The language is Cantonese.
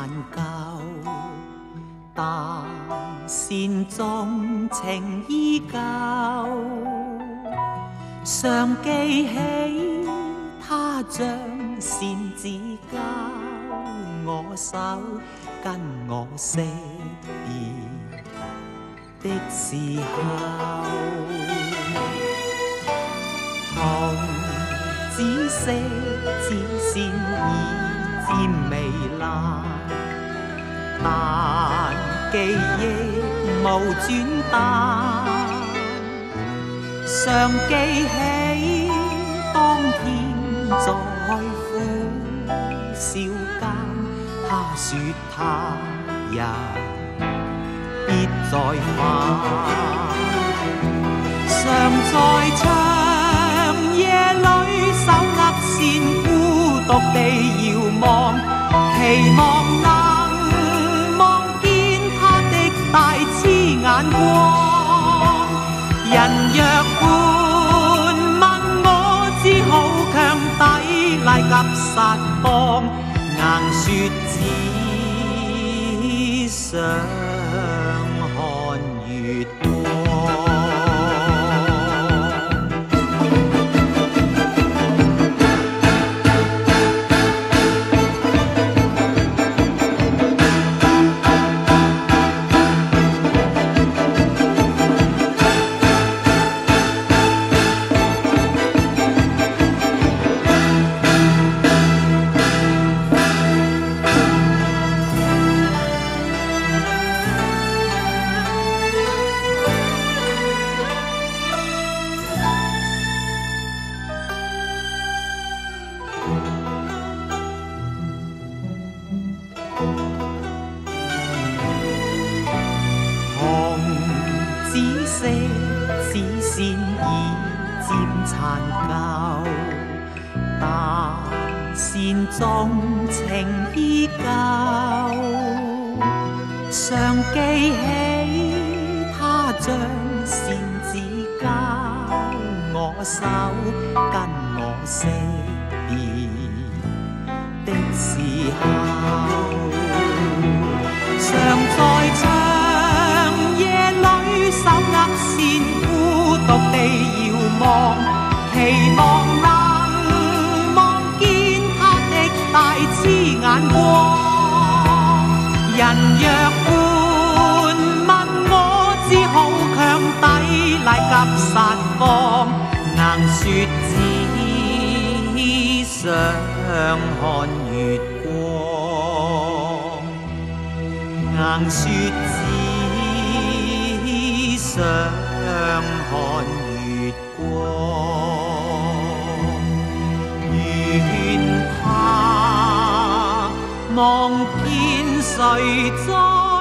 殘舊，但善中情依舊。常記起他將善指交我手，跟我惜別的時候。紅紫色似線已漸微爛，但記憶無轉淡。常記起當天在苦笑間，他說他也必再返。常在長夜裏手握線，孤獨地遙望，期望能望見他的大痴眼光。人若伴問我，只好強抵賴及撒謊，硬說只想看月光。紫色似線已漸殘舊，但線中情依舊。常記起他將線指交我手，跟我惜別的時候。常在長夜裏手握線，孤獨地遙望，期望能望見他的大痴眼光。人若伴問我，只好強抵賴及撒謊，硬說只想看月光，硬說只想看月光。願他望見誰在